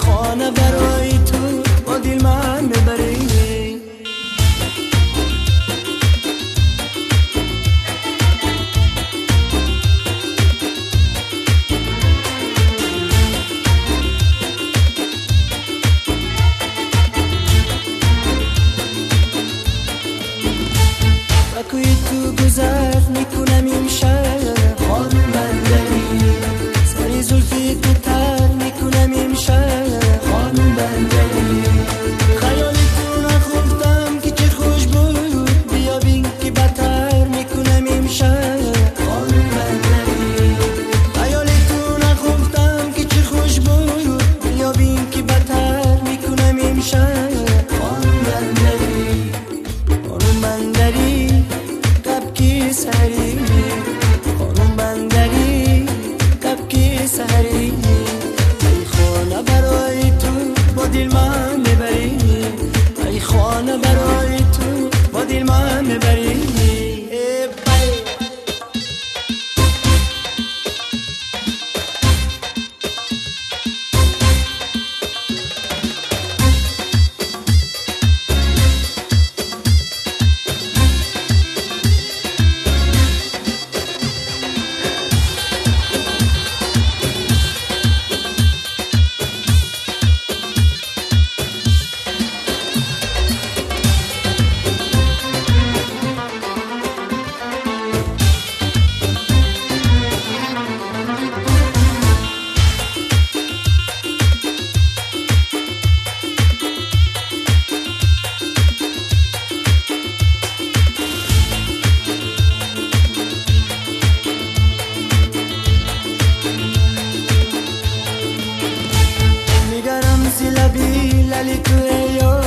خانه برای تو با دل من میبری. کوی تو گذر میکنم این شهر خانم بندری، سری زلفی تو تر میکنم این شهر خانم بندری. خیالی تو نخوردم که چه خوش بود، بیا بین که بدتر میکنم این شهر خانم بندری. خیالی تو نخوردم که چه خوش بود، بیا بین که بدتر میکنم این شهر خانم بندری. خانم بندری سهری، خانم بندری کبکی سهری، ای خانه برای تو با دل من میبری، ای خانه برای تو با دل من میبری. لبی للی تو